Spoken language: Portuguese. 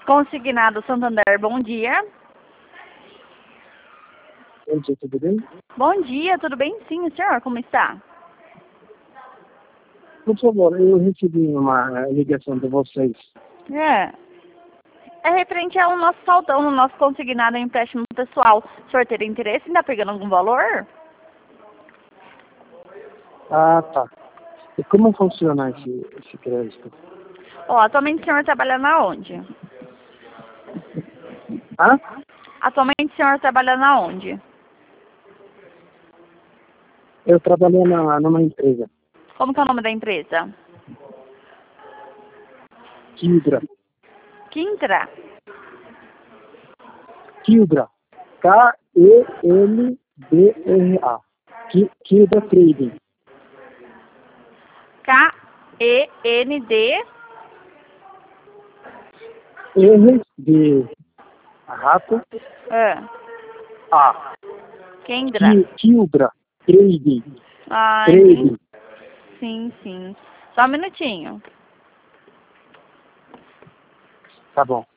Consignado Santander, bom dia. Bom dia, tudo bem? Bom dia, tudo bem? Sim, senhor, como está? Por favor, eu recebi uma ligação de vocês. É referente ao nosso saltão, no nosso consignado empréstimo pessoal. O senhor teria interesse em estar pegando algum valor? Ah, tá. E como funciona esse crédito? Ó, atualmente o senhor trabalha na onde? Ah? Atualmente o senhor trabalha na onde? Eu trabalho numa empresa, Como que é o nome da empresa? Quildra. Quintra? Quildra. K-E-L-D-R-A. Quildra Trading. K-E-N-D... R de rato. A. Kendra. Quildra Trading. Ah, Trading. sim, sim. Só um minutinho. Tá bom.